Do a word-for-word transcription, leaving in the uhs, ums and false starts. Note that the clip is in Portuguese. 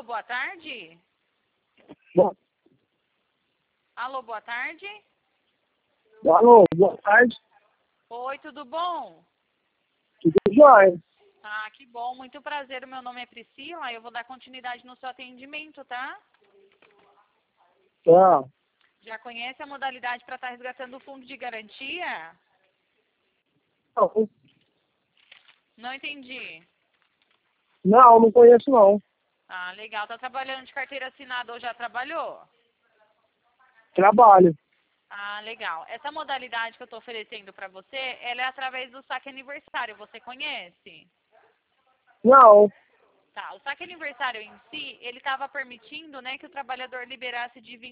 Alô, boa tarde? Bom, Alô, boa tarde? alô, boa tarde. Oi, tudo bom? Tudo jóia? Ah, que bom, muito prazer. O meu nome é Priscila. Eu vou dar continuidade no seu atendimento, tá? Tá. Já conhece a modalidade para estar resgatando o fundo de garantia? Não, Não entendi. não, não conheço não. Ah, legal. Tá trabalhando de carteira assinada ou já trabalhou? Trabalho. Ah, legal. Essa modalidade que eu estou oferecendo para você, ela é através do saque aniversário. Você conhece? Não. Tá. O saque aniversário em si, ele estava permitindo, né, que o trabalhador liberasse de